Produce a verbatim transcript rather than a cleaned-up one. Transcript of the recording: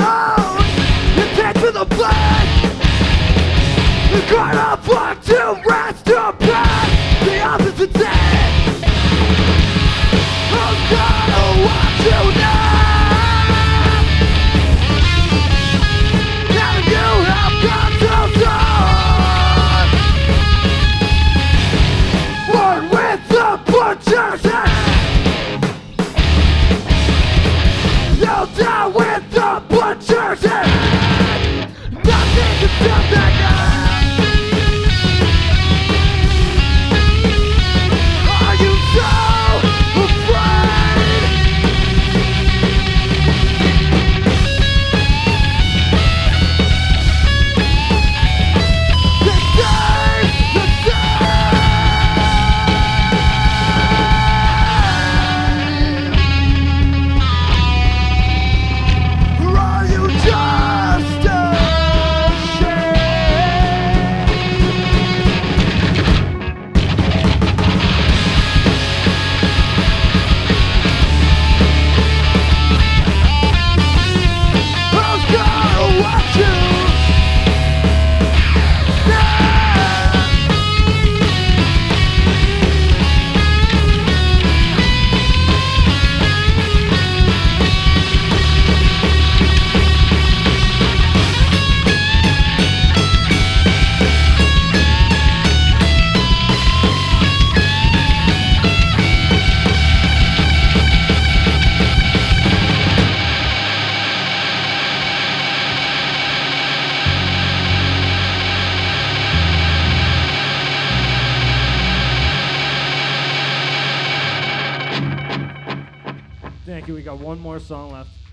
alone. You take to the blood. The gonna fuck to rest to pass. The opposite end. I'm gonna watch you now. Now you have got to die. Born with the butcher's hand. You'll die with the butcher's hand. Nothing can stop that now. Are you so afraid? The same, the same. Or are you just ashamed? I was gonna watch you now. Thank you. We got one more song left.